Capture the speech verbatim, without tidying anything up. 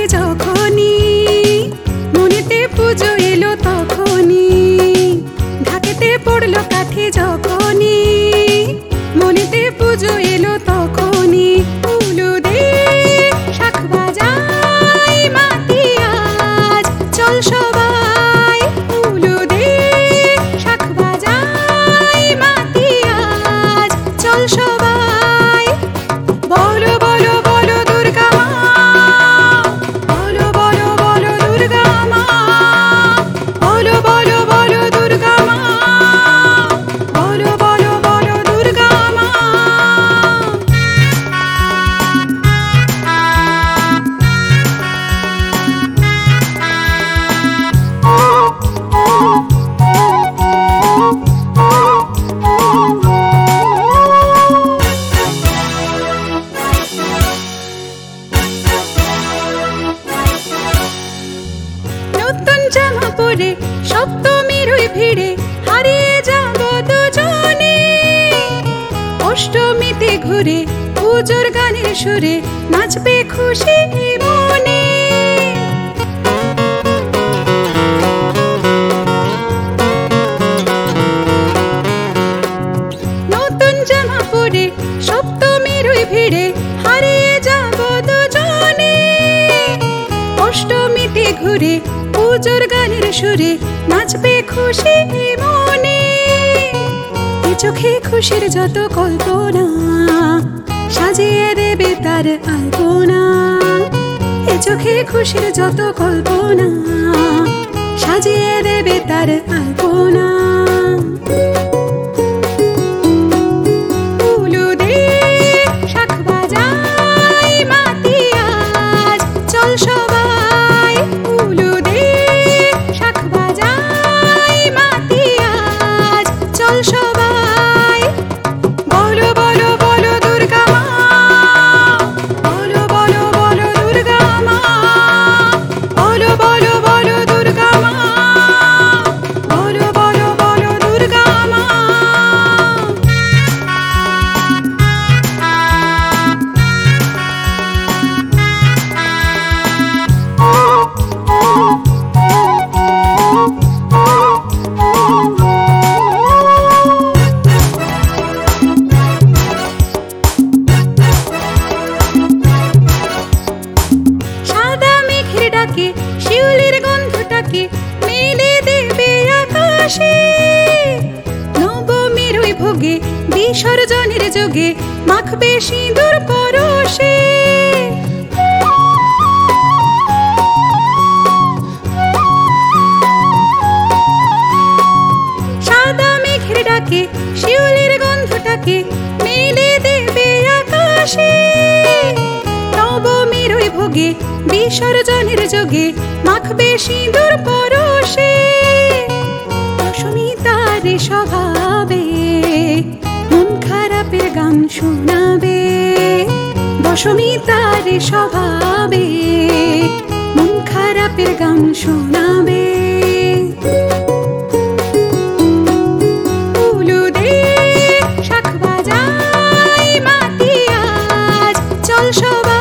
যখনই মনেতে পুজো এলো তখনই, ঢাকেতে পড়লো কাঠে যখনই মনেতে পুজো এলো তখনই। উলু দে শাঁখ বাজাই মাতি আজ চল সবাই, উলু দে শাঁখ বাজাই মাতি আজ চল সবাই। বলো বলো বলো দুর্গা মা, বলো বলো বলো দুর্গা মা, বলো বলো বলো দুর্গা মা, বলো বলো বলো দুর্গা মা। নতুন জামা পরে সপ্তমীর ওই ভিড়ে হারিয়ে যাব দুজনে, অষ্টমীতে ঘুরে পুজোর গানের সুরে নাচবে খুশি মনে। নতুন জামা পরে সপ্তমীর ওই ভিড়ে হারিয়ে যাব দুজনে, অষ্টমীতে ঘুরে পুজোর গানের সুরে নাচবে খুশি মনে। এ চোখে খুশির যত কল্পনা সাজিয়ে দেবে তার আলপনা, এ চোখে খুশির যত কল্পনা সাজিয়ে দেবে তার আলপনা। উলু দে শাঁখ বাজাই মাতি আজ চল সবাই, উলু দে শাঁখ বাজাই মাতি আজ চল সবাই। বলো বলো বলো দুর্গা মা, বলো বলো বলো দুর্গা মা, বলো বলো বলো দুর্গা মা, বলো বলো বলো দুর্গা মা। সাদা মেঘের ডাকে শিউলির গন্ধটাকে মেলে দেবে আকাশে, নবমীর ওই ভোগে বিসর্জনের যোগে মাখবে সিঁদুর পরশে। সাদা মেঘের ডাকে শিউলির গন্ধটাকে মেলে দেবে আকাশে, নবমীর ওই ভোগে বিসর্জনের যোগে মাখবে সিঁদুর পরশে। দশমী তার স্বভাবে মন খারাপের গান শোনাবে, দশমী তার স্বভাবে মন খারাপের গান শোনাবে। উলু দে শাঁখ বাজাই মাতি আজ চল সবাই।